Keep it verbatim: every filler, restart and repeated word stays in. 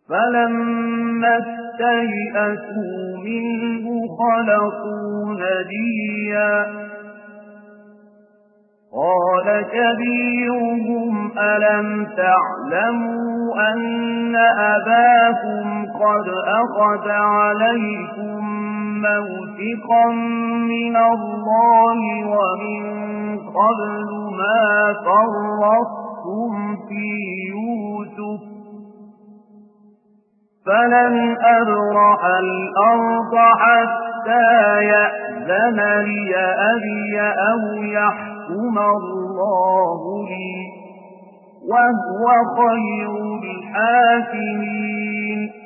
فلما استيئسوا منه خلقوا نجيا قال كبيرهم ألم تعلموا أن أباكم قد أخذ عليكم موثقا من الله ومن قبل ما فرطتم في يوسف فلن أبرح الأرض حتى يأذن لي أبي أو يحكم الله لي وهو خير الحاكمين